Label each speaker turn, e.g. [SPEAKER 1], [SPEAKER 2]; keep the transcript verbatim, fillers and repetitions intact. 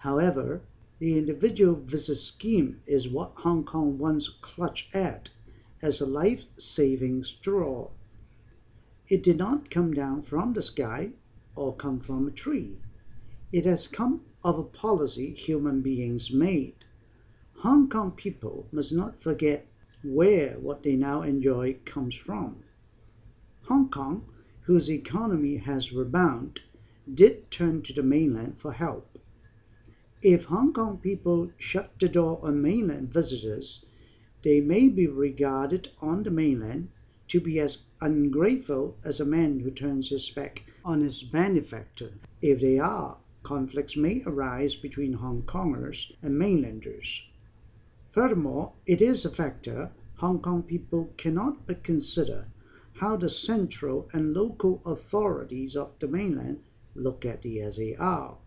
[SPEAKER 1] However, the individual visit scheme is what Hong Kong once clutched at as a life-saving straw. It did not come down from the sky or come from a tree. It has come of a policy human beings made. Hong Kong people must not forget where what they now enjoy comes from. Hong Kong, whose economy has rebounded, did turn to the mainland for help. If Hong Kong people shut the door on mainland visitors, they may be regarded on the mainland to be as ungrateful as a man who turns his back on his benefactor. If they are, conflicts may arise between Hong Kongers and mainlanders. Furthermore, it is a factor Hong Kong people cannot but consider how the central and local authorities of the mainland look at the S A R.